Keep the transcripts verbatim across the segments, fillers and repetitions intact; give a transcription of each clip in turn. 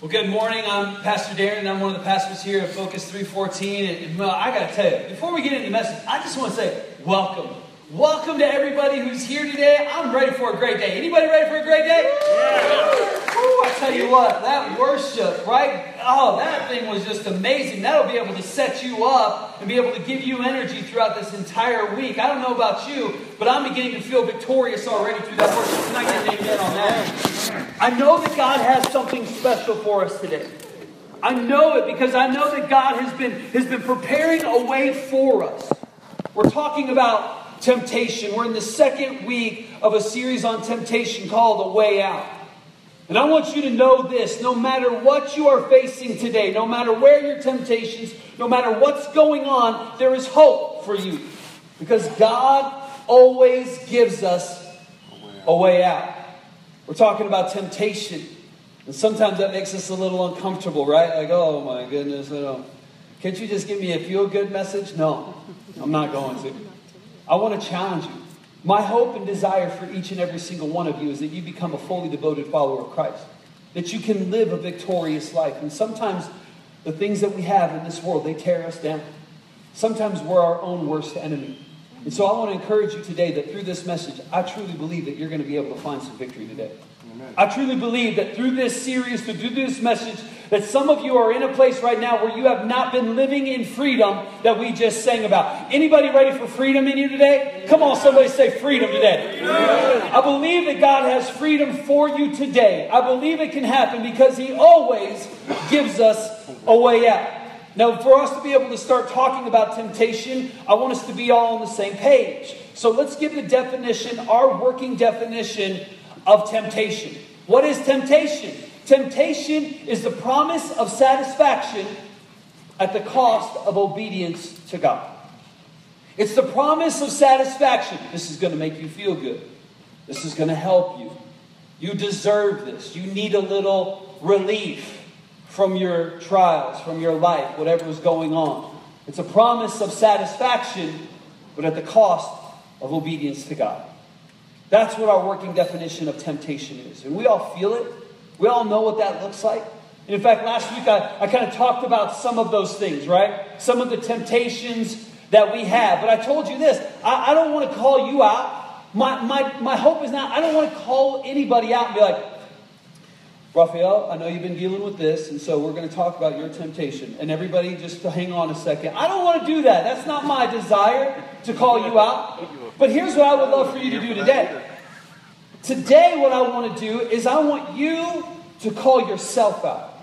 Well, good morning. I'm Pastor Darren, and I'm one of the pastors here at Focus three fourteen. And, and well, I got to tell you, before we get into the message, I just want to say welcome. Welcome to everybody who's here today. I'm ready for a great day. Anybody ready for a great day? Yeah. Ooh, I tell you what, that worship, right? Oh, that thing was just amazing. That'll be able to set you up and be able to give you energy throughout this entire week. I don't know about you, but I'm beginning to feel victorious already through that worship. Can I get an amen on that? I know that God has something special for us today. I know it because I know that God has been, has been preparing a way for us. We're talking about temptation. We're in the second week of a series on temptation called A Way Out. And I want you to know this, no matter what you are facing today, no matter where your temptations, no matter what's going on, there is hope for you. Because God always gives us a way out. We're talking about temptation. And sometimes that makes us a little uncomfortable, right? Like, oh my goodness, I don't. Can't you just give me a feel-good message? No, I'm not going to. I want to challenge you. My hope and desire for each and every single one of you is that you become a fully devoted follower of Christ. That you can live a victorious life. And sometimes the things that we have in this world, they tear us down. Sometimes we're our own worst enemy. And so I want to encourage you today that through this message, I truly believe that you're going to be able to find some victory today. Amen. I truly believe that through this series, through this message, that some of you are in a place right now where you have not been living in freedom that we just sang about. Anybody ready for freedom in you today? Come on, somebody say freedom today. I believe that God has freedom for you today. I believe it can happen because He always gives us a way out. Now, for us to be able to start talking about temptation, I want us to be all on the same page. So let's give the definition, our working definition of temptation. What is temptation? Temptation is the promise of satisfaction at the cost of obedience to God. It's the promise of satisfaction. This is going to make you feel good. This is going to help you. You deserve this. You need a little relief from your trials, from your life, whatever is going on. It's a promise of satisfaction, but at the cost of obedience to God. That's what our working definition of temptation is. And we all feel it. We all know what that looks like. And in fact, last week I, I kind of talked about some of those things, right? Some of the temptations that we have. But I told you this, I, I don't want to call you out. My, my, my hope is not, I don't want to call anybody out and be like, Raphael, I know you've been dealing with this, and so we're going to talk about your temptation. And everybody just to hang on a second. I don't want to do that. That's not my desire to call you out. But here's what I would love for you to do today. Today, what I want to do is I want you to call yourself out.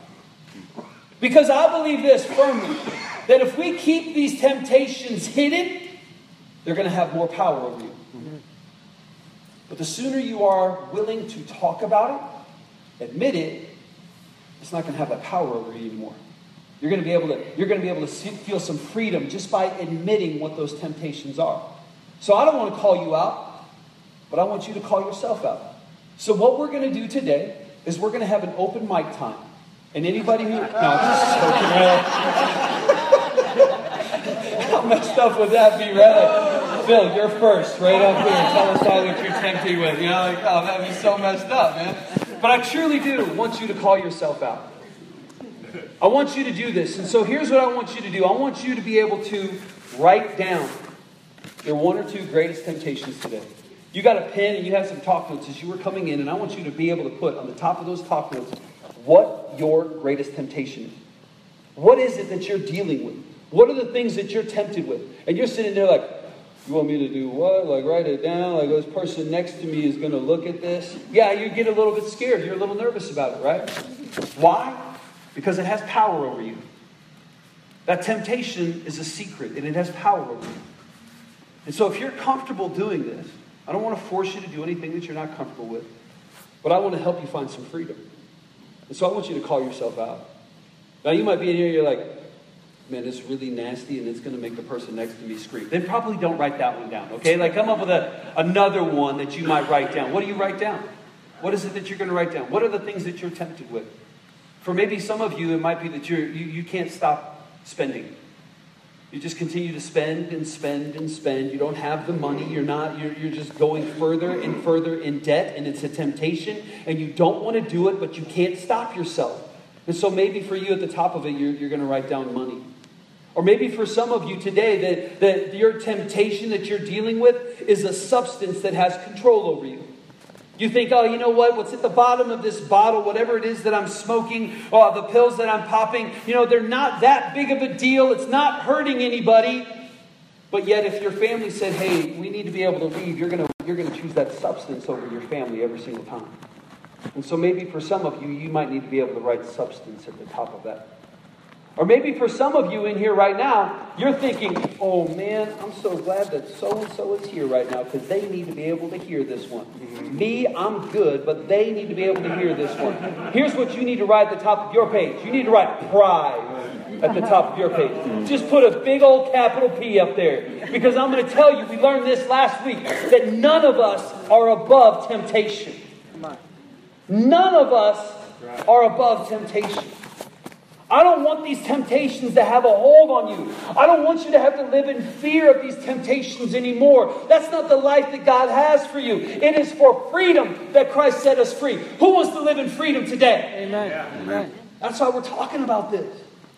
Because I believe this firmly, that if we keep these temptations hidden, they're going to have more power over you. But the sooner you are willing to talk about it, admit it, it's not going to have that power over you anymore. You're going to be able to, you're going to be able to see, feel some freedom just by admitting what those temptations are. So I don't want to call you out. But I want you to call yourself out. So what we're going to do today is we're going to have an open mic time. And anybody who... No, just joking, right? How messed up would that be, right? Like, Phil, you're first, right up here. Tell us all what you're tempted with. You know, like, oh, that'd be so messed up, man. But I truly do want you to call yourself out. I want you to do this. And so here's what I want you to do. I want you to be able to write down your one or two greatest temptations today. You got a pen and you have some talk notes as you were coming in, and I want you to be able to put on the top of those talk notes what your greatest temptation is. What is it that you're dealing with? What are the things that you're tempted with? And you're sitting there like, you want me to do what? Like write it down? Like this person next to me is going to look at this? Yeah, you get a little bit scared. You're a little nervous about it, right? Why? Because it has power over you. That temptation is a secret, and it has power over you. And so if you're comfortable doing this, I don't want to force you to do anything that you're not comfortable with. But I want to help you find some freedom. And so I want you to call yourself out. Now you might be in here and you're like, man, it's really nasty and it's going to make the person next to me scream. Then probably don't write that one down, okay? Like come up with a, another one that you might write down. What do you write down? What is it that you're going to write down? What are the things that you're tempted with? For maybe some of you, it might be that you're, you, you can't stop spending. You just continue to spend and spend and spend. You don't have the money. You're not, you're, you're just going further and further in debt, and it's a temptation, and you don't want to do it, but you can't stop yourself. And so maybe for you at the top of it, you're, you're going to write down money. Or maybe for some of you today, that, that your temptation that you're dealing with is a substance that has control over you. You think, oh, you know what? What's at the bottom of this bottle, whatever it is that I'm smoking, or the pills that I'm popping, you know, they're not that big of a deal. It's not hurting anybody. But yet if your family said, hey, we need to be able to leave, you're going to you're going to choose that substance over your family every single time. And so maybe for some of you, you might need to be able to write substance at the top of that. Or maybe for some of you in here right now, you're thinking, oh man, I'm so glad that so-and-so is here right now because they need to be able to hear this one. Me, I'm good, but they need to be able to hear this one. Here's what you need to write at the top of your page. You need to write pride at the top of your page. Just put a big old capital P up there. Because I'm going to tell you, we learned this last week, that none of us are above temptation. None of us are above temptation. I don't want these temptations to have a hold on you. I don't want you to have to live in fear of these temptations anymore. That's not the life that God has for you. It is for freedom that Christ set us free. Who wants to live in freedom today? Amen. Yeah. Amen. That's why we're talking about this.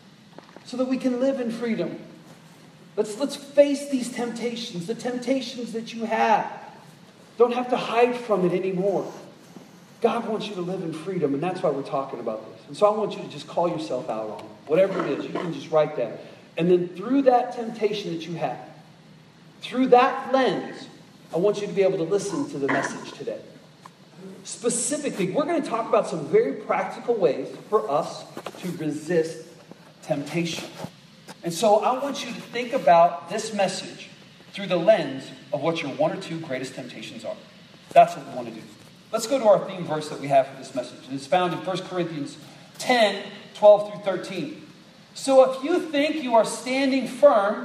So that we can live in freedom. Let's, let's face these temptations. The temptations that you have. Don't have to hide from it anymore. God wants you to live in freedom, and that's why we're talking about this. And so I want you to just call yourself out on it. Whatever it is, you can just write that. And then through that temptation that you have, through that lens, I want you to be able to listen to the message today. Specifically, we're going to talk about some very practical ways for us to resist temptation. And so I want you to think about this message through the lens of what your one or two greatest temptations are. That's what we want to do. Let's go to our theme verse that we have for this message. And it's found in First Corinthians ten, twelve through thirteen. So if you think you are standing firm,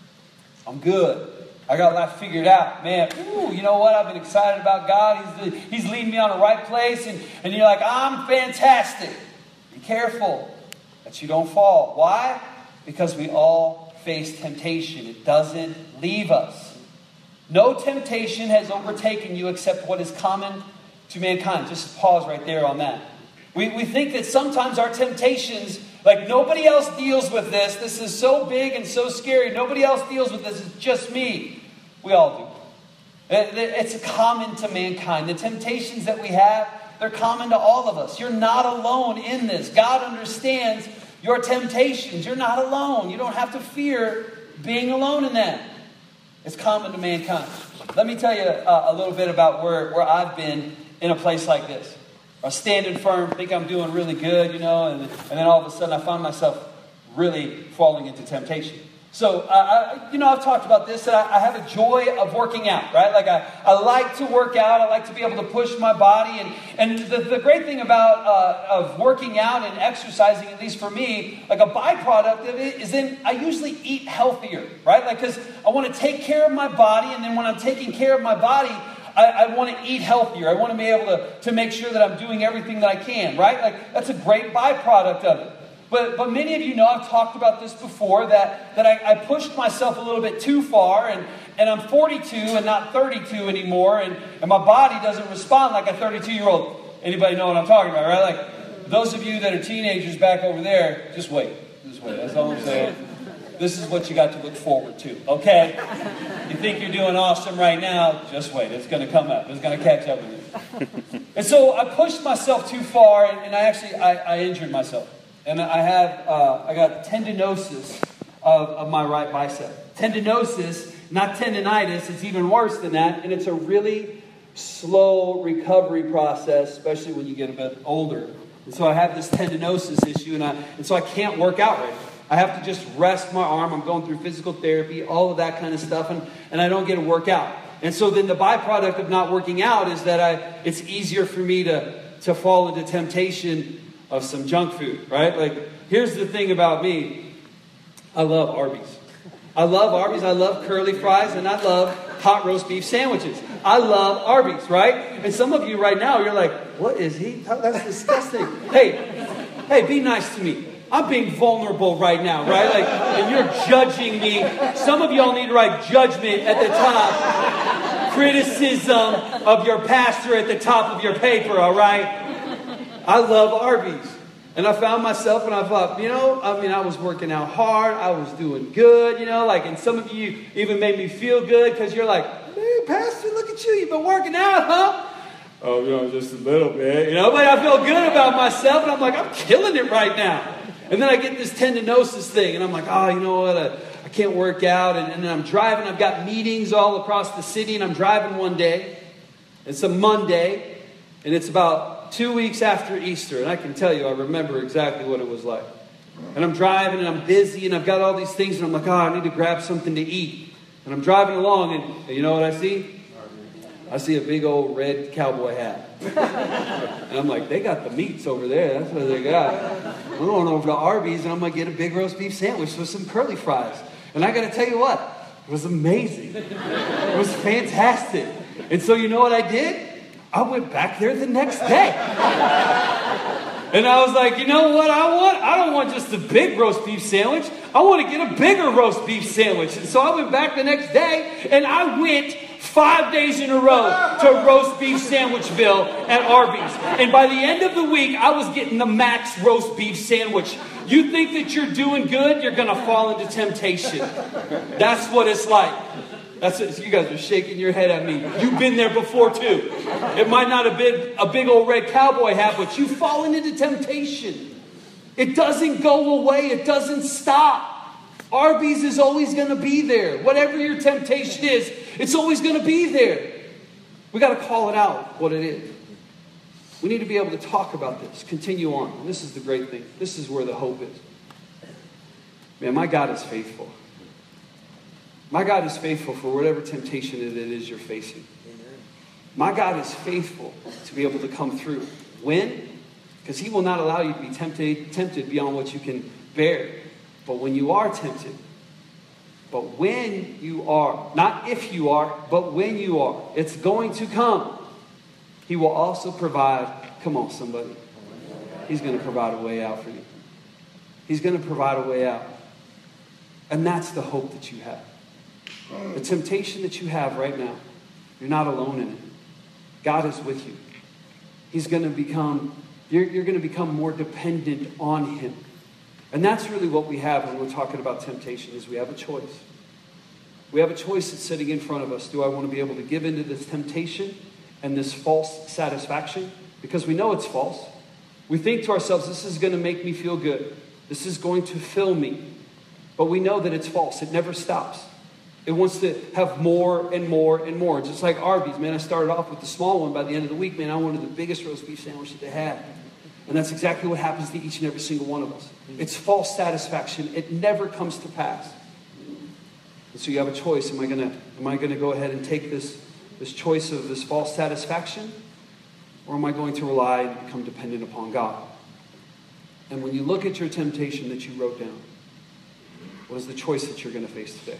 I'm good. I got life figured out. Man, ooh, you know what? I've been excited about God. He's, he's leading me on the right place. And, and you're like, I'm fantastic. Be careful that you don't fall. Why? Because we all face temptation. It doesn't leave us. No temptation has overtaken you except what is common to mankind. Just pause right there on that. We, we think that sometimes our temptations, like nobody else deals with this. This is so big and so scary. Nobody else deals with this. It's just me. We all do. It's common to mankind. The temptations that we have, they're common to all of us. You're not alone in this. God understands your temptations. You're not alone. You don't have to fear being alone in that. It's common to mankind. Let me tell you uh, a little bit about where, where I've been in a place like this. I was standing firm, think I'm doing really good, you know, and, and then all of a sudden I find myself really falling into temptation. So, uh, I, you know, I've talked about this, that I, I have a joy of working out, right? Like I, I like to work out. I like to be able to push my body. And, and the, the great thing about uh, of working out and exercising, at least for me, like a byproduct of it is then I usually eat healthier, right? Like, because I want to take care of my body. And then when I'm taking care of my body, I, I want to eat healthier. I want to be able to, to make sure that I'm doing everything that I can, right? Like, that's a great byproduct of it. But but many of you know, I've talked about this before, that, that I, I pushed myself a little bit too far, and, and I'm forty-two and not thirty-two anymore, and, and my body doesn't respond like a thirty-two-year-old. Anybody know what I'm talking about, right? Like, those of you that are teenagers back over there, just wait. Just wait. That's all I'm saying. This is what you got to look forward to, okay? You think you're doing awesome right now, just wait. It's going to come up. It's going to catch up with you. And so I pushed myself too far, and, and I actually, I, I injured myself. And I have, uh, I got tendinosis of, of my right bicep. Tendinosis, not tendinitis, it's even worse than that. And it's a really slow recovery process, especially when you get a bit older. And so I have this tendinosis issue, and, I, and so I can't work out right now. I have to just rest my arm. I'm going through physical therapy, all of that kind of stuff, and, and I don't get to work out. And so then the byproduct of not working out is that I it's easier for me to, to fall into temptation of some junk food, right? Like, here's the thing about me. I love Arby's. I love Arby's. I love curly fries, and I love hot roast beef sandwiches. I love Arby's, right? And some of you right now, you're like, what is he? That's disgusting. Hey, hey, be nice to me. I'm being vulnerable right now, right? Like, and you're judging me. Some of y'all need to write judgment at the top. Criticism of your pastor at the top of your paper, all right? I love Arby's. And I found myself and I thought, you know, I mean, I was working out hard. I was doing good, you know, like, and some of you even made me feel good because you're like, hey, Pastor, look at you. You've been working out, huh? Oh, you know, just a little bit, you know, but I feel good about myself. And I'm like, I'm killing it right now. And then I get this tendinosis thing and I'm like, oh, you know what? I, I can't work out. And, and then I'm driving. I've got meetings all across the city and I'm driving one day. It's a Monday and it's about two weeks after Easter. And I can tell you, I remember exactly what it was like. And I'm driving and I'm busy and I've got all these things and I'm like, oh, I need to grab something to eat. And I'm driving along and you know what I see? I see a big old red cowboy hat. And I'm like, they got the meats over there. That's what they got. I'm going over to Arby's and I'm going to get a big roast beef sandwich with some curly fries. And I got to tell you what, it was amazing. It was fantastic. And so you know what I did? I went back there the next day. And I was like, you know what I want? I don't want just a big roast beef sandwich. I want to get a bigger roast beef sandwich. And so I went back the next day and I went five days in a row to roast beef sandwichville at Arby's. And by the end of the week, I was getting the max roast beef sandwich. You think that you're doing good, you're going to fall into temptation. That's what it's like. That's it. You guys are shaking your head at me. You've been there before too. It might not have been a big old red cowboy hat, but you've fallen into temptation. It doesn't go away. It doesn't stop. Arby's is always going to be there. Whatever your temptation is, it's always going to be there. We got to call it out what it is. We need to be able to talk about this. Continue on. And this is the great thing. This is where the hope is. Man, my God is faithful. My God is faithful for whatever temptation it is you're facing. My God is faithful to be able to come through. When? Because He will not allow you to be tempted, tempted beyond what you can bear. But when you are tempted, but when you are, not if you are, but when you are, it's going to come. He will also provide, come on somebody, He's going to provide a way out for you. He's going to provide a way out. And that's the hope that you have. The temptation that you have right now, you're not alone in it. God is with you. He's going to become, you're, you're going to become more dependent on Him. And that's really what we have when we're talking about temptation, is we have a choice. We have a choice that's sitting in front of us. Do I want to be able to give into this temptation and this false satisfaction? Because we know it's false. We think to ourselves, this is going to make me feel good. This is going to fill me. But we know that it's false. It never stops. It wants to have more and more and more. Just like Arby's, man, I started off with the small one. By the end of the week, man, I wanted the biggest roast beef sandwich that they had. And that's exactly what happens to each and every single one of us. It's false satisfaction. It never comes to pass. And so you have a choice. Am I gonna, am I gonna go ahead and take this, this choice of this false satisfaction? Or am I going to rely and become dependent upon God? And when you look at your temptation that you wrote down, what is the choice that you're going to face today?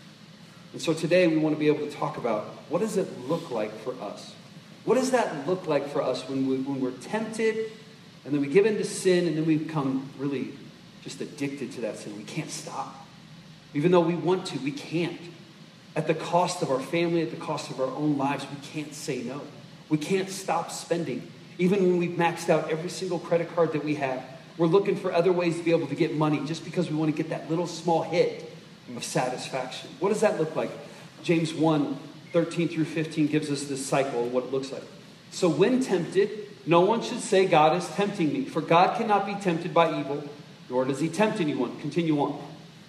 And so today we want to be able to talk about, what does it look like for us? What does that look like for us when, we, when we're tempted and then we give in to sin and then we become really just addicted to that sin? We can't stop. Even though we want to, we can't. At the cost of our family, at the cost of our own lives, we can't say no. We can't stop spending. Even when we've maxed out every single credit card that we have, we're looking for other ways to be able to get money just because we want to get that little small hit of satisfaction. What does that look like? James one, thirteen through fifteen gives us this cycle of what it looks like. So when tempted, no one should say, God is tempting me. For God cannot be tempted by evil, nor does He tempt anyone. Continue on.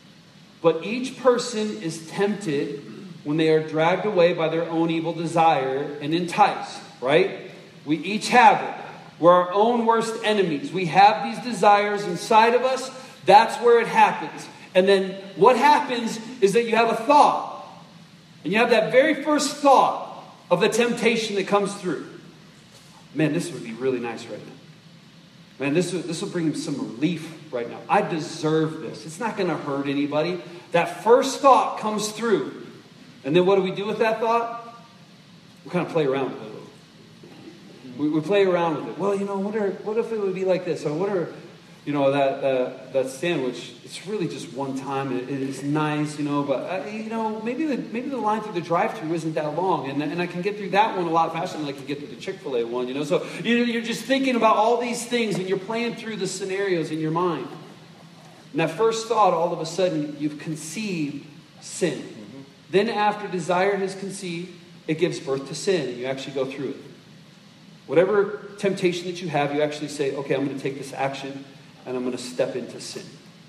But each person is tempted when they are dragged away by their own evil desire and enticed, right? We each have it. We're our own worst enemies. We have these desires inside of us. That's where it happens. And then what happens is that you have a thought. And you have that very first thought of the temptation that comes through. Man, this would be really nice right now. Man, this will, this will bring him some relief right now. I deserve this. It's not going to hurt anybody. That first thought comes through. And then what do we do with that thought? We kind of play around with it a little. We, we play around with it. Well, you know, what, are, what if it would be like this? Or what are, you know, that uh, that sandwich, it's really just one time. It, it's nice, you know, but, uh, you know, maybe the maybe the line through the drive-thru isn't that long. And, and I can get through that one a lot faster than I can get through the Chick-fil-A one, you know. So you know, you're just thinking about all these things and you're playing through the scenarios in your mind. And that first thought, all of a sudden, you've conceived sin. Mm-hmm. Then after desire has conceived, it gives birth to sin, and you actually go through it. Whatever temptation that you have, you actually say, okay, I'm going to take this action, and I'm going to step into sin.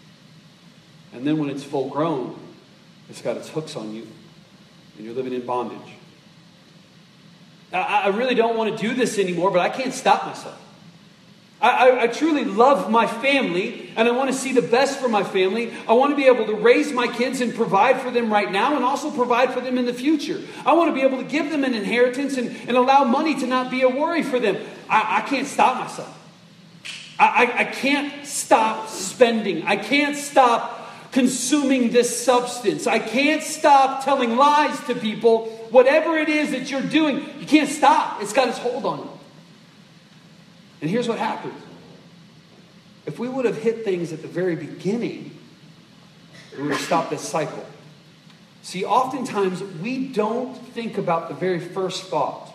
And then when it's full grown, it's got its hooks on you, and you're living in bondage. I, I really don't want to do this anymore, but I can't stop myself. I, I, I truly love my family, and I want to see the best for my family. I want to be able to raise my kids and provide for them right now, and also provide for them in the future. I want to be able to give them an inheritance and, and allow money to not be a worry for them. I, I can't stop myself. I, I, I can't stop spending. I can't stop consuming this substance. I can't stop telling lies to people. Whatever it is that you're doing, you can't stop. It's got its hold on you. And here's what happens. If we would have hit things at the very beginning, we would have stopped this cycle. See, oftentimes we don't think about the very first thought.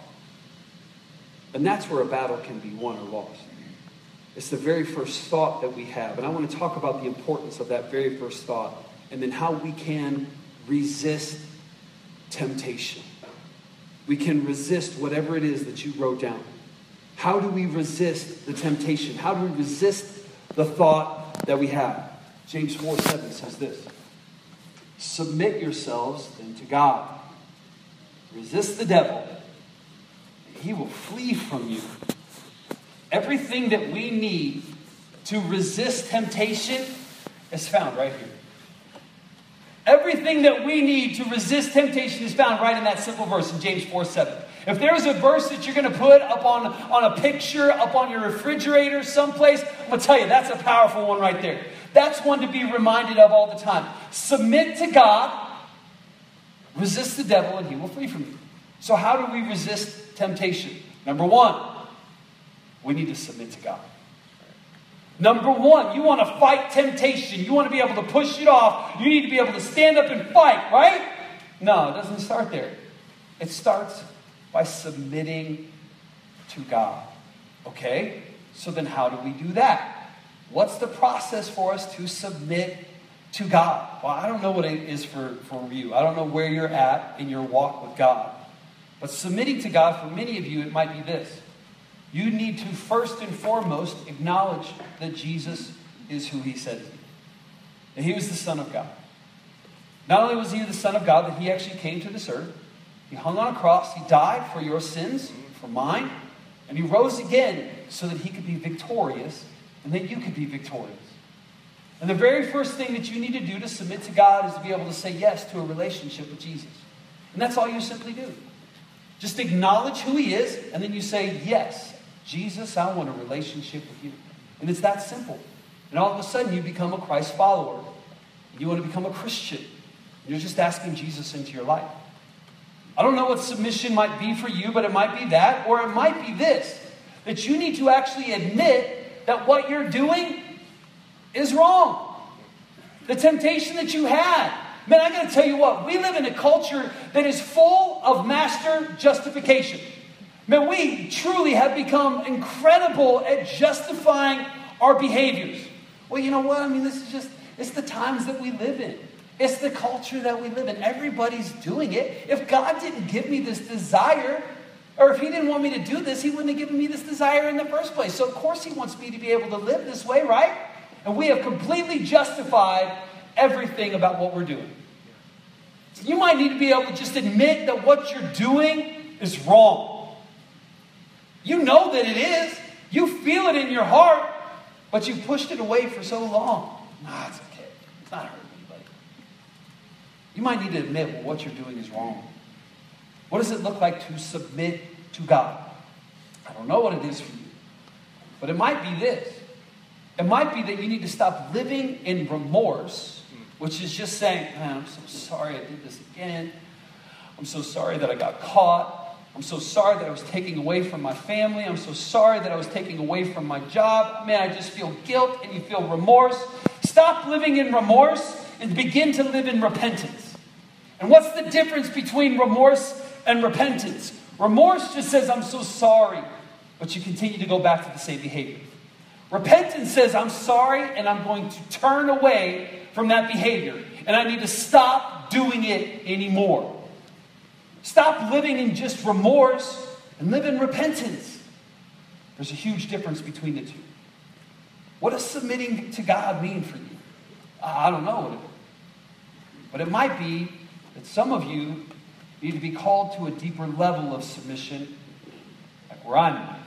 And that's where a battle can be won or lost. It's the very first thought that we have. And I want to talk about the importance of that very first thought and then how we can resist temptation. We can resist whatever it is that you wrote down. How do we resist the temptation? How do we resist the thought that we have? James four seven says this. Submit yourselves then to God. Resist the devil, and he will flee from you. Everything that we need to resist temptation is found right here. Everything that we need to resist temptation is found right in that simple verse in James four seven. If there's a verse that you're going to put up on, on a picture, up on your refrigerator someplace, I'm going to tell you, that's a powerful one right there. That's one to be reminded of all the time. Submit to God, resist the devil, and he will flee from you. So how do we resist temptation? Number one, we need to submit to God. Number one, you want to fight temptation. You want to be able to push it off. You need to be able to stand up and fight, right? No, it doesn't start there. It starts by submitting to God. Okay? So then how do we do that? What's the process for us to submit to God? Well, I don't know what it is for, for you. I don't know where you're at in your walk with God. But submitting to God, for many of you, it might be this. You need to first and foremost acknowledge that Jesus is who he said he is. That he was the Son of God. Not only was he the Son of God, that he actually came to this earth. He hung on a cross. He died for your sins, for mine. And he rose again so that he could be victorious and that you could be victorious. And the very first thing that you need to do to submit to God is to be able to say yes to a relationship with Jesus. And that's all you simply do. Just acknowledge who he is, and then you say, yes, Jesus, I want a relationship with you. And it's that simple. And all of a sudden you become a Christ follower. You want to become a Christian. You're just asking Jesus into your life. I don't know what submission might be for you, but it might be that, or it might be this, that you need to actually admit that what you're doing is wrong. The temptation that you had. Man, I got to tell you what, we live in a culture that is full of master justification. Man, we truly have become incredible at justifying our behaviors. Well, you know what? I mean, this is just, it's the times that we live in. It's the culture that we live in. Everybody's doing it. If God didn't give me this desire, or if he didn't want me to do this, he wouldn't have given me this desire in the first place. So of course he wants me to be able to live this way, right? And we have completely justified everything about what we're doing. So you might need to be able to just admit that what you're doing is wrong. You know that it is. You feel it in your heart, but you've pushed it away for so long. Nah, it's okay. It's not hurting anybody. You might need to admit, well, what you're doing is wrong. What does it look like to submit to God? I don't know what it is for you, but it might be this. It might be that you need to stop living in remorse, which is just saying, man, I'm so sorry I did this again. I'm so sorry that I got caught. I'm so sorry that I was taking away from my family. I'm so sorry that I was taking away from my job. Man, I just feel guilt and you feel remorse. Stop living in remorse and begin to live in repentance. And what's the difference between remorse and repentance? Remorse just says, I'm so sorry, but you continue to go back to the same behavior. Repentance says, I'm sorry and I'm going to turn away from that behavior. And I need to stop doing it anymore. Stop living in just remorse and live in repentance. There's a huge difference between the two. What does submitting to God mean for you? I don't know what it is. But it might be that some of you need to be called to a deeper level of submission, like where I'm at,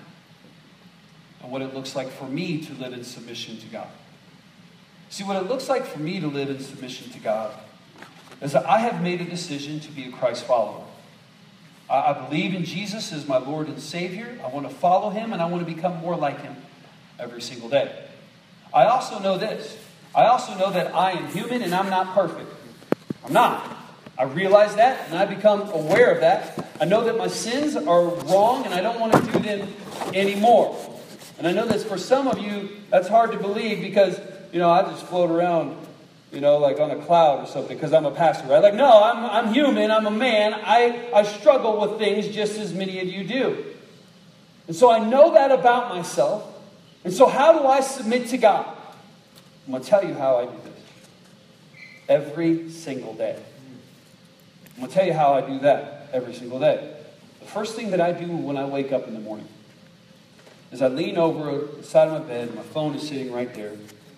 and what it looks like for me to live in submission to God. See, what it looks like for me to live in submission to God is that I have made a decision to be a Christ follower. I believe in Jesus as my Lord and Savior. I want to follow him and I want to become more like him every single day. I also know this. I also know that I am human and I'm not perfect. I'm not. I realize that and I become aware of that. I know that my sins are wrong and I don't want to do them anymore. And I know that for some of you, that's hard to believe because, you know, I just float around, you know, like on a cloud or something because I'm a pastor, right? Like, no, I'm, I'm human. I'm a man. I, I struggle with things just as many of you do. And so I know that about myself. And so how do I submit to God? I'm going to tell you how I do this. Every single day. I'm going to tell you how I do that every single day. The first thing that I do when I wake up in the morning is I lean over the side of my bed. My phone is sitting right there.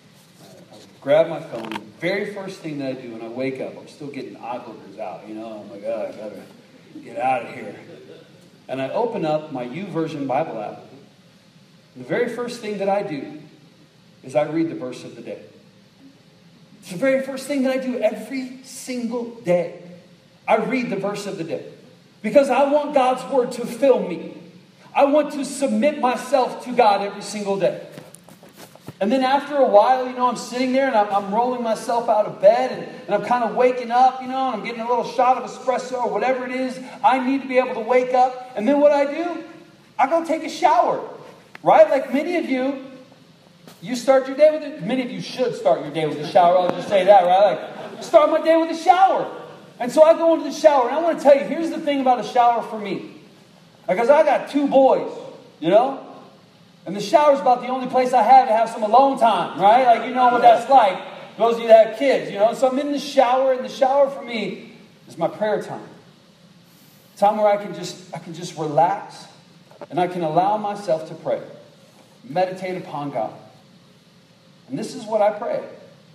Grab my phone. The very first thing that I do when I wake up, I'm still getting eye-boogers out. You know, I'm like, oh, I gotta get out of here. And I open up my YouVersion Bible app. The very first thing that I do is I read the verse of the day. It's the very first thing that I do every single day. I read the verse of the day. Because I want God's word to fill me. I want to submit myself to God every single day. And then after a while, you know, I'm sitting there and I'm, I'm rolling myself out of bed and, and I'm kind of waking up, you know, and I'm getting a little shot of espresso or whatever it is. I need to be able to wake up. And then what I do, I go take a shower, right? Like many of you, you start your day with it. Many of you should start your day with a shower. I'll just say that, right? Like, start my day with a shower. And so I go into the shower. And I want to tell you, here's the thing about a shower for me. Because I got two boys, you know? And the shower's about the only place I have to have some alone time, right? Like, you know what that's like. Those of you that have kids, you know. So I'm in the shower, and the shower for me is my prayer time. Time where I can just I can just relax, and I can allow myself to pray, meditate upon God. And this is what I pray.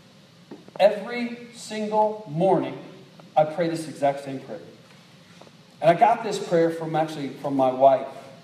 Every single morning, I pray this exact same prayer. And I got this prayer from actually from my wife.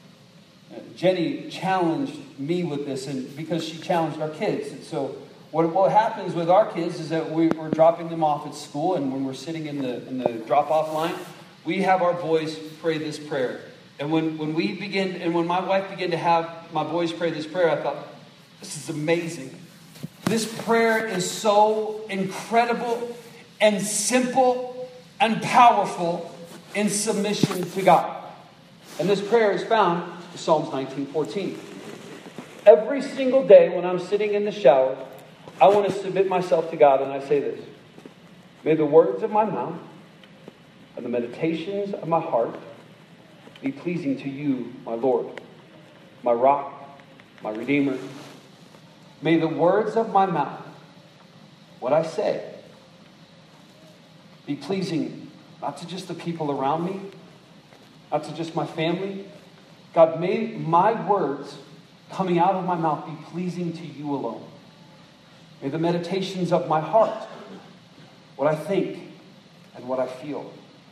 Jenny challenged me with this, and because she challenged our kids. And so what, what happens with our kids is that we, we're dropping them off at school, and when we're sitting in the in the drop-off line, we have our boys pray this prayer. And when, when we begin, and when my wife began to have my boys pray this prayer, I thought, this is amazing. This prayer is so incredible and simple and powerful in submission to God. And this prayer is found in Psalms nineteen fourteen. Every single day when I'm sitting in the shower, I want to submit myself to God, and I say this. May the words of my mouth and the meditations of my heart be pleasing to you, my Lord, my rock, my redeemer. May the words of my mouth, what I say, be pleasing not to just the people around me, not to just my family. God, may my words coming out of my mouth be pleasing to you alone. May the meditations of my heart, what I think and what I feel,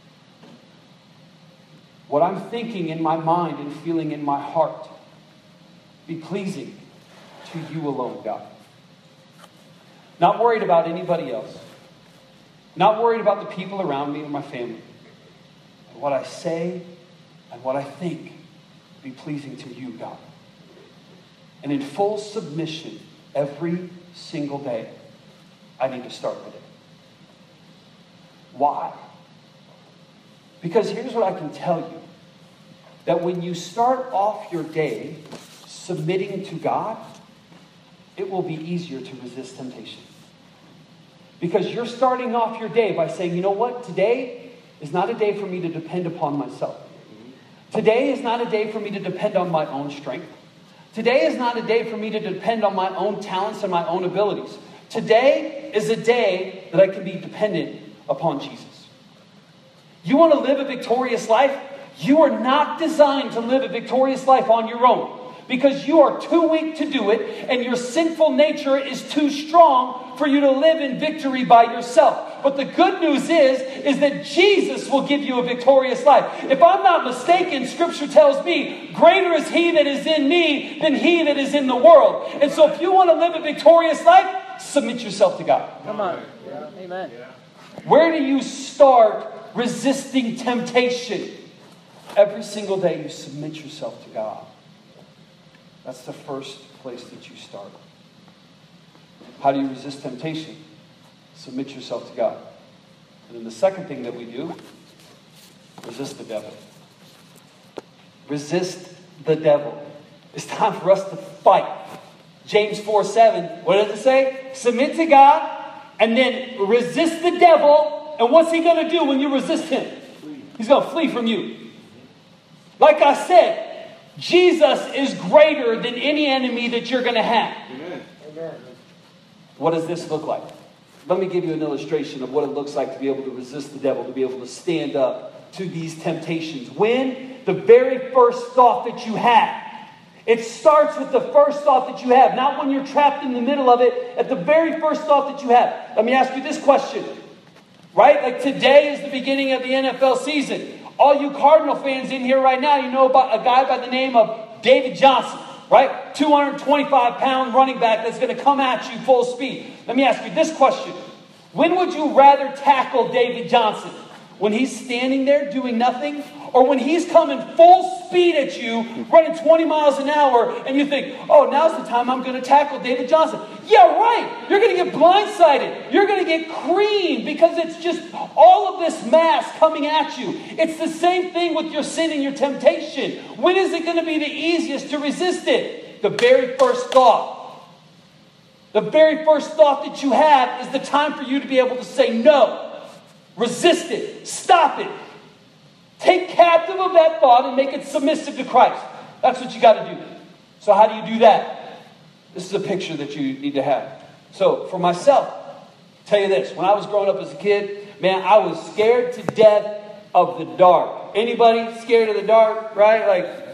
what I'm thinking in my mind and feeling in my heart, be pleasing to you alone, God. Not worried about anybody else. Not worried about the people around me or my family. And what I say and what I think be pleasing to you, God. And in full submission every single day, I need to start with it. Why? Because here's what I can tell you. that when you start off your day submitting to God, it will be easier to resist temptation. Because you're starting off your day by saying, you know what, today is not a day for me to depend upon myself. Today is not a day for me to depend on my own strength. Today is not a day for me to depend on my own talents and my own abilities. Today is a day that I can be dependent upon Jesus. You want to live a victorious life? You are not designed to live a victorious life on your own. Because you are too weak to do it, and your sinful nature is too strong for you to live in victory by yourself. But the good news is, is that Jesus will give you a victorious life. If I'm not mistaken, Scripture tells me, greater is He that is in me than he that is in the world. And so if you want to live a victorious life, submit yourself to God. Come on. Yeah. Amen. Where do you start resisting temptation? Every single day you submit yourself to God. That's the first place that you start. How do you resist temptation? Submit yourself to God. And then the second thing that we do, resist the devil. Resist the devil. It's time for us to fight. James four seven, what does it say? Submit to God and then resist the devil. And what's he going to do when you resist him? He's going to flee from you. Like I said, Jesus is greater than any enemy that you're going to have. Amen. Amen. What does this look like? Let me give you an illustration of what it looks like to be able to resist the devil, to be able to stand up to these temptations. When the very first thought that you have, it starts with the first thought that you have, not when you're trapped in the middle of it, at the very first thought that you have. Let me ask you this question, right? Like today is the beginning of the N F L season. All you Cardinal fans in here right now, you know about a guy by the name of David Johnson, right? two hundred twenty-five pound running back that's going to come at you full speed. Let me ask you this question. When would you rather tackle David Johnson? When he's standing there doing nothing? Or when he's coming full speed at you, running twenty miles an hour, and you think, oh, now's the time I'm going to tackle David Johnson. Yeah, right. You're going to get blindsided. You're going to get creamed because it's just all of this mass coming at you. It's the same thing with your sin and your temptation. When is it going to be the easiest to resist it? The very first thought. The very first thought that you have is the time for you to be able to say no. Resist it. Stop it. Take captive of that thought and make it submissive to Christ. That's what you got to do. So how do you do that? This is a picture that you need to have. So for myself, I'll tell you this. When I was growing up as a kid, man, I was scared to death of the dark. Anybody scared of the dark, right? Like,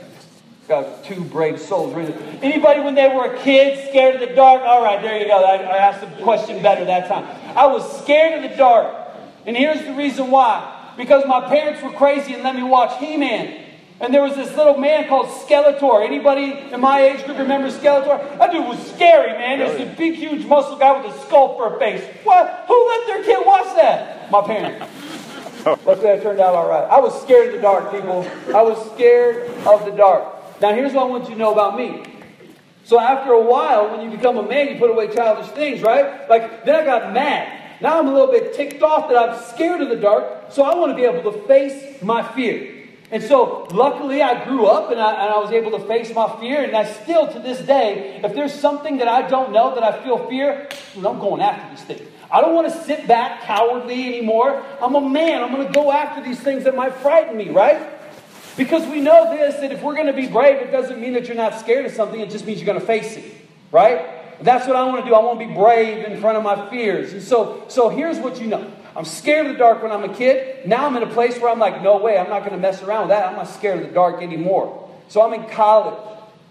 got two brave souls. Anybody when they were a kid scared of the dark? All right, there you go. I, I asked the question better that time. I was scared of the dark. And here's the reason why. Because my parents were crazy and let me watch He-Man. And there was this little man called Skeletor. Anybody in my age group remember Skeletor? That dude was scary, man. He's a big, huge muscle guy with a skull for a face. What? Who let their kid watch that? My parents. Luckily, that turned out all right. I was scared of the dark, people. I was scared of the dark. Now, here's what I want you to know about me. So after a while, when you become a man, you put away childish things, right? Like, then I got mad. Now I'm a little bit ticked off that I'm scared of the dark, so I want to be able to face my fear. And so, luckily, I grew up and I, and I was able to face my fear, and I still, to this day, if there's something that I don't know that I feel fear, well, I'm going after this thing. I don't want to sit back cowardly anymore. I'm a man. I'm going to go after these things that might frighten me, right? Because we know this, that if we're going to be brave, it doesn't mean that you're not scared of something. It just means you're going to face it, right? That's what I want to do. I want to be brave in front of my fears. And so, so here's what you know. I'm scared of the dark when I'm a kid. Now I'm in a place where I'm like, no way, I'm not going to mess around with that. I'm not scared of the dark anymore. So I'm in college.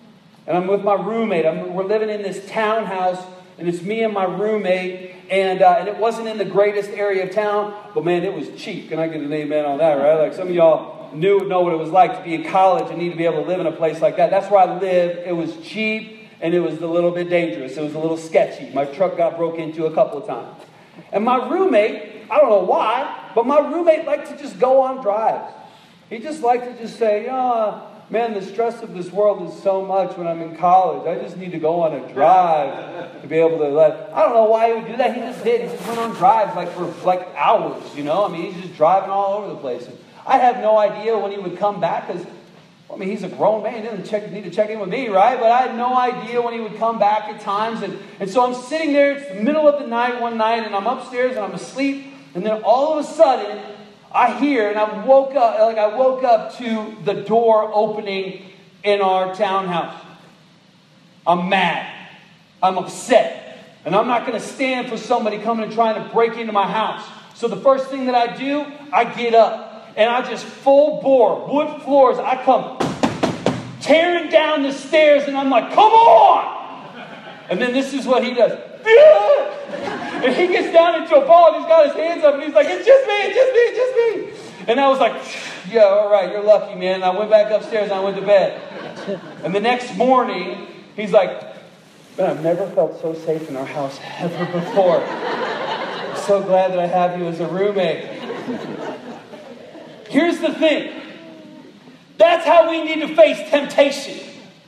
And I'm with my roommate. I'm, we're living in this townhouse. And it's me and my roommate. And uh, and it wasn't in the greatest area of town. But man, it was cheap. Can I get an amen on that, right? Like some of y'all knew know what it was like to be in college and need to be able to live in a place like that. That's where I lived. It was cheap. And it was a little bit dangerous. It was a little sketchy. My truck got broke into a couple of times. And my roommate, I don't know why, but my roommate liked to just go on drives. He just liked to just say, oh, man, the stress of this world is so much when I'm in college. I just need to go on a drive to be able to let... I don't know why he would do that. He just did. He just went on drives like for like hours, you know? I mean, he's just driving all over the place. And I had no idea when he would come back because I mean, he's a grown man. He doesn't check, need to check in with me, right? But I had no idea when he would come back at times. And, and so I'm sitting there. It's the middle of the night one night, and I'm upstairs, and I'm asleep. And then all of a sudden, I hear, and I woke up, like I woke up to the door opening in our townhouse. I'm mad. I'm upset. And I'm not going to stand for somebody coming and trying to break into my house. So the first thing that I do, I get up. And I just full bore, wood floors. I come tearing down the stairs, and I'm like, come on! And then this is what he does. And he gets down into a ball, and he's got his hands up, and he's like, it's just me, it's just me, it's just me. And I was like, yeah, all right, you're lucky, man. And I went back upstairs, and I went to bed. And the next morning, he's like, man, I've never felt so safe in our house ever before. I'm so glad that I have you as a roommate. Here's the thing. That's how we need to face temptation.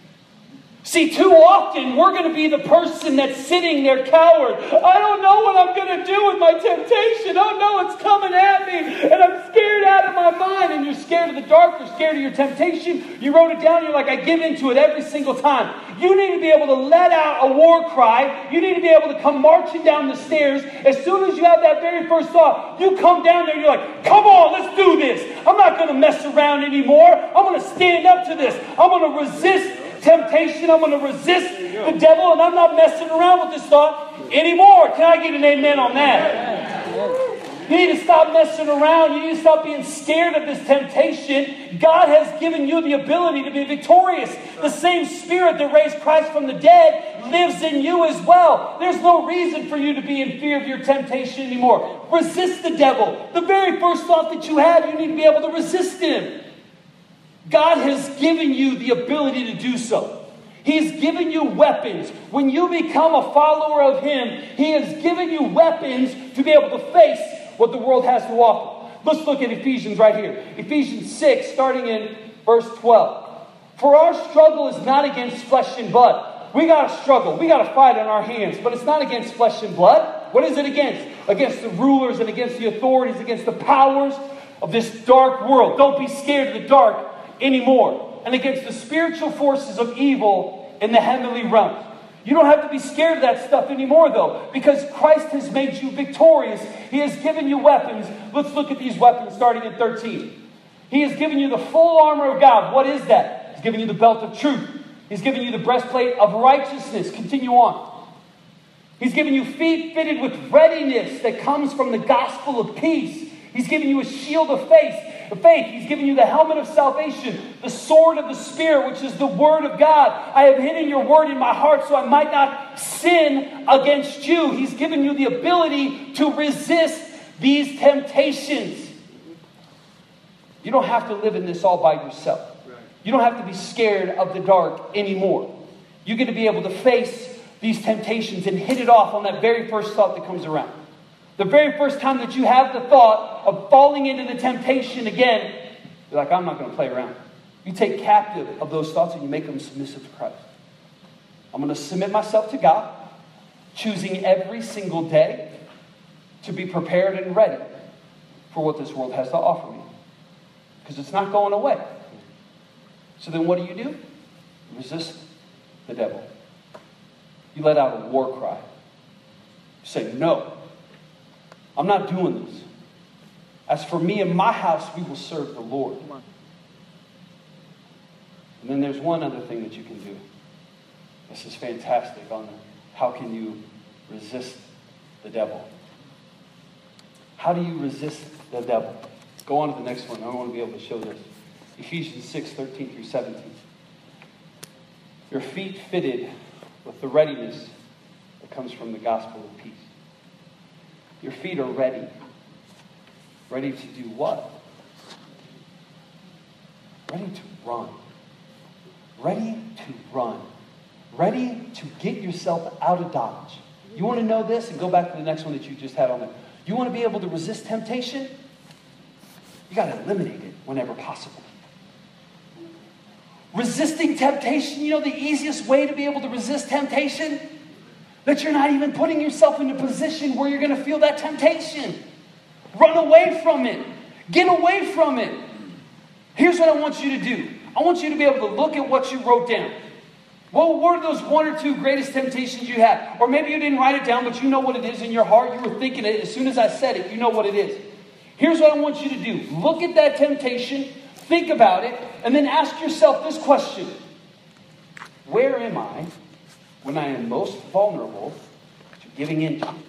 See, too often we're going to be the person that's sitting there cowered. I don't know what I'm going to do with my temptation. Oh no, it's coming at me. And I'm scared out of my mind. And you're scared of the dark. You're scared of your temptation. You wrote it down. You're like, I give into it every single time. You need to be able to let out a war cry. You need to be able to come marching down the stairs. As soon as you have that very first thought, you come down there and you're like, come on, let's do this. I'm not going to mess around anymore. I'm going to stand up to this. I'm going to resist temptation. I'm going to resist the devil, and I'm not messing around with this thought anymore. Can I get an amen on that? You need to stop messing around. You need to stop being scared of this temptation. God has given you the ability to be victorious. The same Spirit that raised Christ from the dead lives in you as well. There's no reason for you to be in fear of your temptation anymore. Resist the devil. The very first thought that you have, you need to be able to resist him. God has given you the ability to do so. He's given you weapons. When you become a follower of him, he has given you weapons to be able to face what the world has to offer. Let's look at Ephesians right here. Ephesians six, starting in verse twelve. For our struggle is not against flesh and blood. We got to struggle. We got to fight on our hands. But it's not against flesh and blood. What is it against? Against the rulers and against the authorities, against the powers of this dark world. Don't be scared of the dark anymore. And against the spiritual forces of evil in the heavenly realms. You don't have to be scared of that stuff anymore, though, because Christ has made you victorious. He has given you weapons. Let's look at these weapons starting in thirteen. He has given you the full armor of God. What is that? He's given you the belt of truth. He's given you the breastplate of righteousness. Continue on. He's given you feet fitted with readiness that comes from the gospel of peace. He's given you a shield of faith. Faith. He's given you the helmet of salvation, the sword of the Spirit, which is the word of God. I have hidden your word in my heart so I might not sin against you. He's given you the ability to resist these temptations. You don't have to live in this all by yourself. You don't have to be scared of the dark anymore. You're going to be able to face these temptations and hit it off on that very first thought that comes around. The very first time that you have the thought of falling into the temptation again, you're like, I'm not going to play around. You take captive of those thoughts and you make them submissive to Christ. I'm going to submit myself to God, choosing every single day to be prepared and ready for what this world has to offer me. Because it's not going away. So then what do you do? Resist the devil. You let out a war cry. You say, no. I'm not doing this. As for me and my house, we will serve the Lord. And then there's one other thing that you can do. This is fantastic on the, how can you resist the devil. How do you resist the devil? Go on to the next one. I want to be able to show this. Ephesians six, thirteen through seventeen. Your feet fitted with the readiness that comes from the gospel of peace. Your feet are ready. Ready to do what? Ready to run. Ready to run. Ready to get yourself out of Dodge. You want to know this? And go back to the next one that you just had on there. You want to be able to resist temptation? You got to eliminate it whenever possible. Resisting temptation, you know the easiest way to be able to resist temptation? That you're not even putting yourself in a position where you're going to feel that temptation. Run away from it. Get away from it. Here's what I want you to do. I want you to be able to look at what you wrote down. What were those one or two greatest temptations you had? Or maybe you didn't write it down, but you know what it is in your heart. You were thinking it. As soon as I said it, you know what it is. Here's what I want you to do. Look at that temptation, think about it, and then ask yourself this question. Where am I when I am most vulnerable to giving in to it?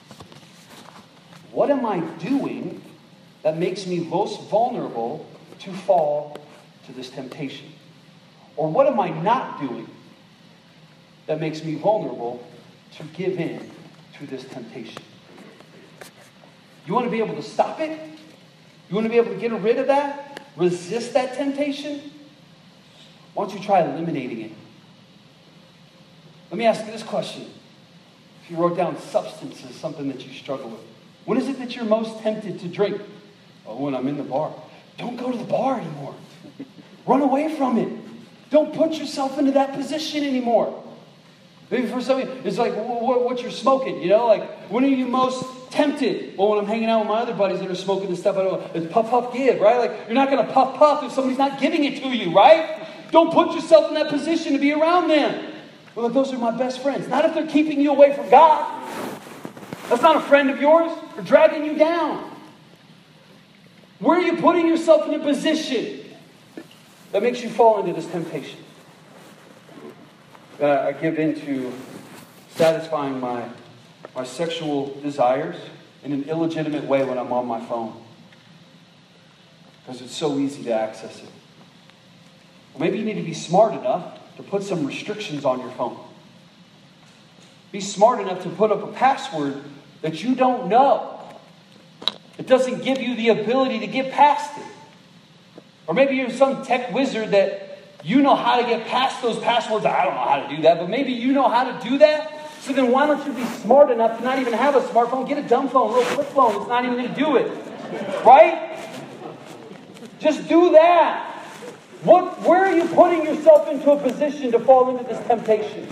What am I doing that makes me most vulnerable to fall to this temptation? Or what am I not doing that makes me vulnerable to give in to this temptation? You want to be able to stop it? You want to be able to get rid of that? Resist that temptation? Why don't you try eliminating it? Let me ask you this question. If you wrote down substance as something that you struggle with, when is it that you're most tempted to drink? Oh, when I'm in the bar. Don't go to the bar anymore. Run away from it. Don't put yourself into that position anymore. Maybe for some of you, it's like what, what you're smoking, you know? Like, when are you most tempted? Well, when I'm hanging out with my other buddies that are smoking this stuff, I don't know. It's puff, puff, give, right? Like, you're not going to puff, puff if somebody's not giving it to you, right? Don't put yourself in that position to be around them. Well, look, those are my best friends. Not if they're keeping you away from God. That's not a friend of yours. They're dragging you down. Where are you putting yourself in a position that makes you fall into this temptation? Uh, I give in to satisfying my, my sexual desires in an illegitimate way when I'm on my phone. Because it's so easy to access it. Or maybe you need to be smart enough to put some restrictions on your phone. Be smart enough to put up a password that you don't know. It doesn't give you the ability to get past it. Or maybe you're some tech wizard that you know how to get past those passwords. I don't know how to do that, but maybe you know how to do that. So then why don't you be smart enough to not even have a smartphone? Get a dumb phone, a little flip phone. It's not even going to do it. Right? Just do that. What, where are you putting yourself into a position to fall into this temptation?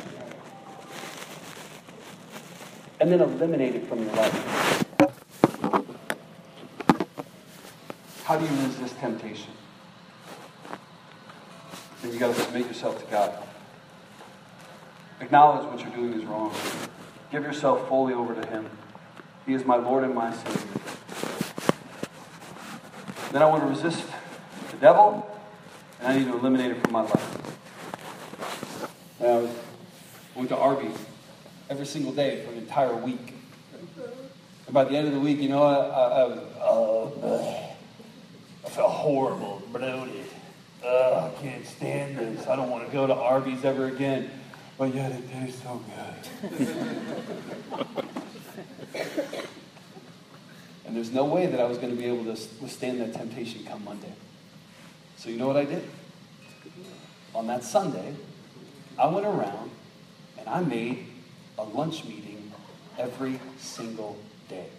And then eliminate it from your life. How do you resist temptation? Then you got to submit yourself to God. Acknowledge what you're doing is wrong. Give yourself fully over to Him. He is my Lord and my Savior. Then I want to resist the devil, and I need to eliminate it from my life. And I was, went to Arby's every single day for an entire week. And by the end of the week, you know, I, I, I was, oh, I felt horrible, bloated. Ugh, I can't stand this. I don't want to go to Arby's ever again. But yet it tastes so good. And there's no way that I was going to be able to withstand that temptation come Monday. So you know what I did? On that Sunday, I went around and I made a lunch meeting every single day.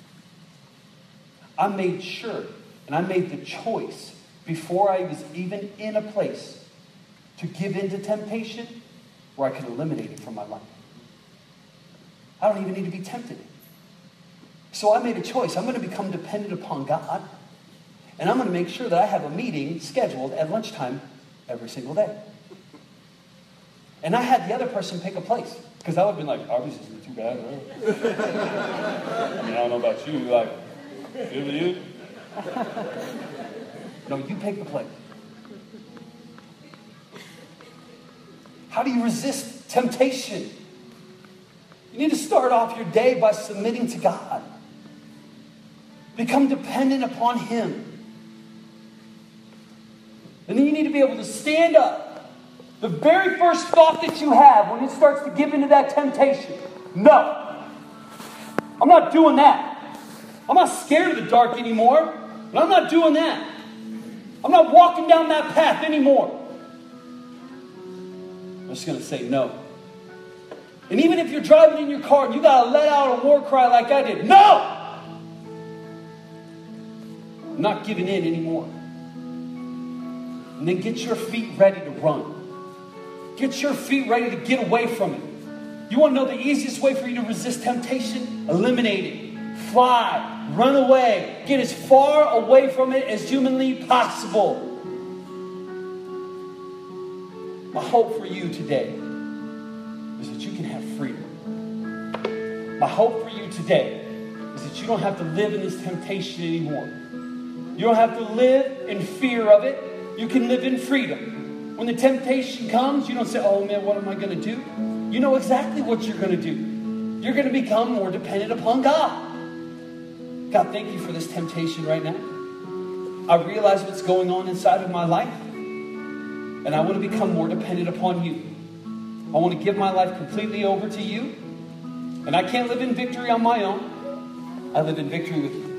I made sure, and I made the choice before I was even in a place to give in to temptation where I could eliminate it from my life. I don't even need to be tempted. So I made a choice. I'm going to become dependent upon God, and I'm going to make sure that I have a meeting scheduled at lunchtime every single day. And I had the other person pick a place, because I would have been like, Arby's isn't too bad, right? I mean, I don't know about you, like, good with you? No, you pick the place. How do you resist temptation? You need to start off your day by submitting to God. Become dependent upon Him. And then you need to be able to stand up. The very first thought that you have when it starts to give into that temptation. No. I'm not doing that. I'm not scared of the dark anymore. But I'm not doing that. I'm not walking down that path anymore. I'm just going to say no. And even if you're driving in your car and you got to let out a war cry like I did, no! I'm not giving in anymore. And then get your feet ready to run. Get your feet ready to get away from it. You want to know the easiest way for you to resist temptation? Eliminate it. Fly. Run away. Get as far away from it as humanly possible. My hope for you today is that you can have freedom. My hope for you today is that you don't have to live in this temptation anymore. You don't have to live in fear of it. You can live in freedom. When the temptation comes, you don't say, oh man, what am I going to do? You know exactly what you're going to do. You're going to become more dependent upon God. God, thank you for this temptation right now. I realize what's going on inside of my life. And I want to become more dependent upon you. I want to give my life completely over to you. And I can't live in victory on my own. I live in victory with you.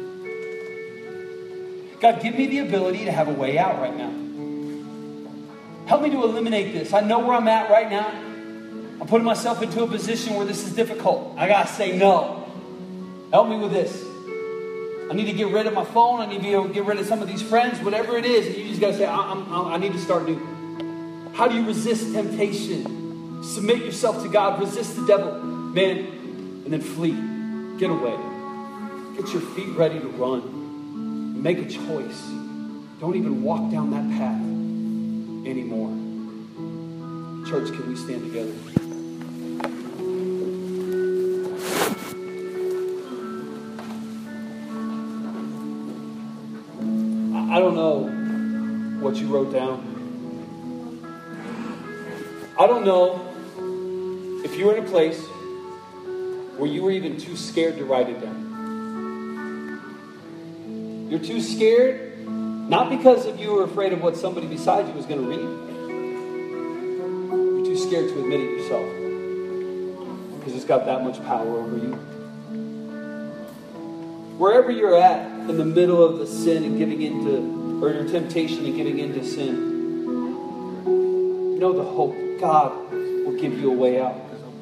God, give me the ability to have a way out right now. Help me to eliminate this. I know where I'm at right now. I'm putting myself into a position where this is difficult. I got to say no. Help me with this. I need to get rid of my phone. I need to be able to get rid of some of these friends, whatever it is. And you just got to say, I, I'm, I need to start new. How do you resist temptation? Submit yourself to God. Resist the devil. Man, and then flee. Get away. Get your feet ready to run. Make a choice. Don't even walk down that path anymore. Church, can we stand together? I don't know what you wrote down. I don't know if you were in a place where you were even too scared to write it down. You're too scared, not because of you were afraid of what somebody beside you was going to read. You're too scared to admit it yourself because it's got that much power over you. Wherever you're at in the middle of the sin and giving into, or your temptation and giving into sin, know the hope that God will give you a way out.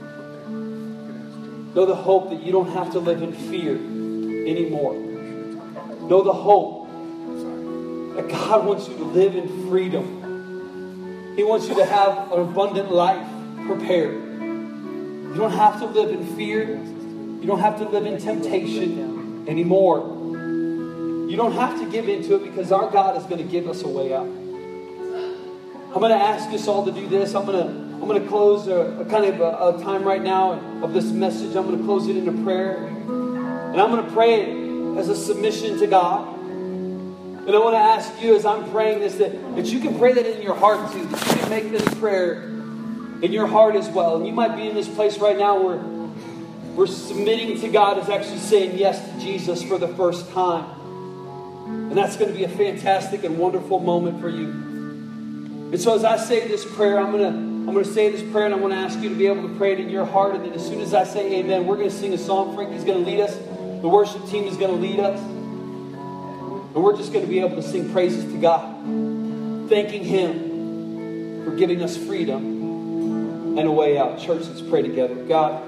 Know the hope that you don't have to live in fear anymore. Know the hope that God wants you to live in freedom. He wants you to have an abundant life prepared. You don't have to live in fear. You don't have to live in temptation anymore. You don't have to give into it because our God is going to give us a way out. I'm going to ask us all to do this. I'm going to I'm going to close a, a kind of a, a time right now of this message. I'm going to close it in a prayer. And I'm going to pray it as a submission to God. And I want to ask you as I'm praying this that, that you can pray that in your heart too. That you can make this prayer in your heart as well. And you might be in this place right now where we're submitting to God is actually saying yes to Jesus for the first time. And that's going to be a fantastic and wonderful moment for you. And so as I say this prayer, I'm going to I'm going to say this prayer and I want to ask you to be able to pray it in your heart. And then as soon as I say amen, we're going to sing a song. Frankie's going to lead us. The worship team is going to lead us. And we're just going to be able to sing praises to God. Thanking Him for giving us freedom and a way out. Church, let's pray together. God,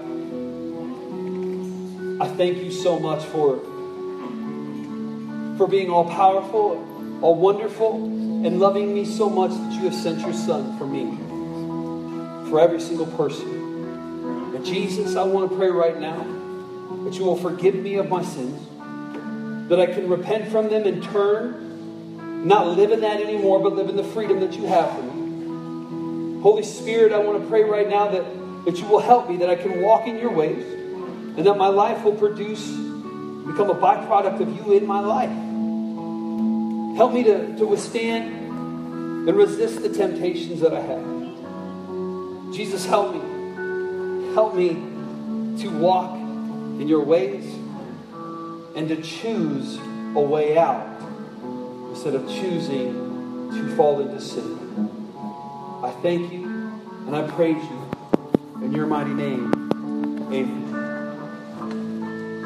I thank you so much for, for being all powerful, all wonderful, and loving me so much that you have sent your Son for me. For every single person. And Jesus, I want to pray right now that you will forgive me of my sins, that I can repent from them and turn, not live in that anymore, but live in the freedom that you have for me. Holy Spirit, I want to pray right now that, that you will help me, that I can walk in your ways, and that my life will produce, become a byproduct of you in my life. Help me to, to withstand and resist the temptations that I have. Jesus, help me. Help me to walk in your ways and to choose a way out instead of choosing to fall into sin. I thank you and I praise you in your mighty name. Amen.